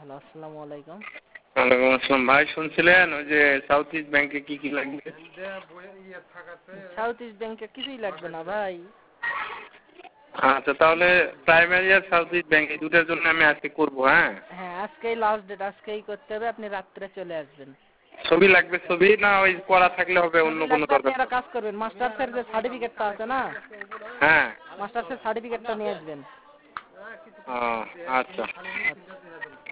Hello, আসসালামু আলাইকুম। ওয়ালাইকুম আসসালাম। ভাই শুনছিলেন ওই যে সাউথ ইস্ট ব্যাংকে কি কি লাগবে? সাউথ ইস্ট ব্যাংকে কিছুই লাগবে না ভাই। আচ্ছা, তাহলে প্রাইমারি আর সাউথ ইস্ট ব্যাংক এই দুটার জন্য আমি আজকে করবো। হ্যাঁ, হ্যাঁ, আজকেই লাস্ট ডেট, আজকেই করতে হবে। আপনি রাত্রে চলে আসবেন। ছবি লাগবে? ছবি না ওই করা থাকলে হবে? অন্য ছবি কোনো লাগবে। আপনি দরকার? একটা কাজ করবেন, মাস্টার্সের যে সার্টিফিকেটটা আছে না, হ্যাঁ। মাস্টার্সের সার্টিফিকেটটা নিয়ে আসবেন। ও আচ্ছা। আচ্ছা।